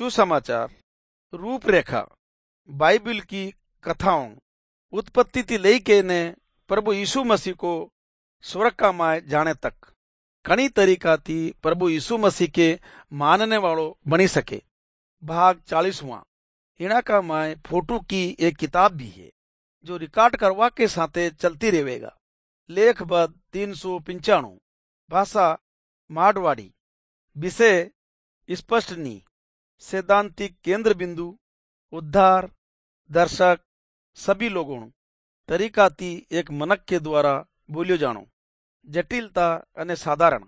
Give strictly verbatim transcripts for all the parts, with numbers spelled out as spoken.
सुसमाचार, रूपरेखा, बाइबिल की कथाओं उत्पत्ति थी लईके ने प्रभु यीशु मसीह को स्वर्ग का माय जाने तक घणी तरीका थी प्रभु यीशु मसीह के मानने वालों बनी सके। भाग चालीसवां इना का माय फोटो की एक किताब भी है जो रिकॉर्ड करवा के साथे चलती रहेगा। लेखबद्ध तीन सौ पंचाणु, भाषा मारवाड़ी, विषय स्पष्ट नी, सैद्धांतिक केंद्र बिंदु, उद्धार, दर्शक, सभी लोगों तरीका थी एक मनक के द्वारा बोलियो जानो, जटिलता अने साधारण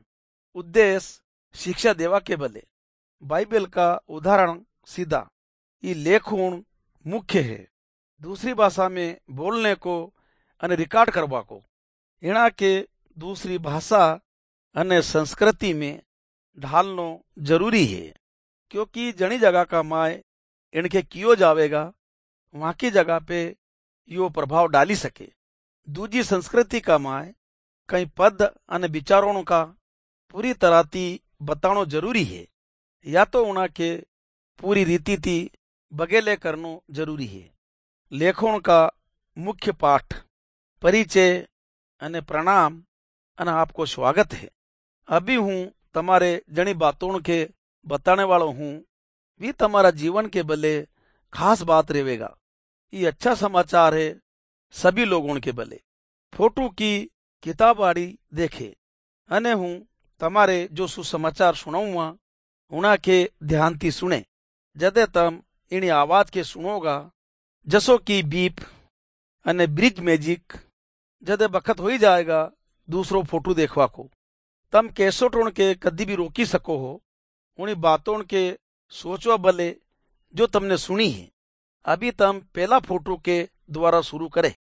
उद्देश्य शिक्षा देवा के बले। बाइबल का उदाहरण सीधा ये लेखुण मुख्य है, दूसरी भाषा में बोलने को अने रिकॉर्ड करवा को। इना के दूसरी भाषा अने संस्कृति में ढालनो जरूरी है, क्योंकि जनी जगह का माय इनके कियो जावेगा वहां की जगह पे यो प्रभाव डाली सके। दूजी संस्कृति का माय कई पद अने विचारों का पूरी तरह थी बतानो जरूरी है, या तो उना के पूरी रीति थी बगेले करनो जरूरी है। लेखों का मुख्य पाठ, परिचय अने प्रणाम अने आपको स्वागत है। अभी हूँ तमारे जनी बातों के बताने वालों हूँ, भी तमारा जीवन के बले खास बात रहेगा। ये अच्छा समाचार है सभी लोगों के बले। फोटो की किताब आड़ी देखे अने हूँ तमारे जो सुसमाचार सुनाऊंगा उना के ध्यान थी सुने। जदे तम इनी आवाज के सुनोगा जसो की बीप अने ब्रिज मैजिक, जदे बखत हो ही जाएगा दूसरो फोटो देखवा को, तम कैसोटों के कदी भी रोकी सको हो उन्हीं बातों के सोचवा बले जो तमने सुनी है। अभी तम पहला फोटो के द्वारा शुरू करे।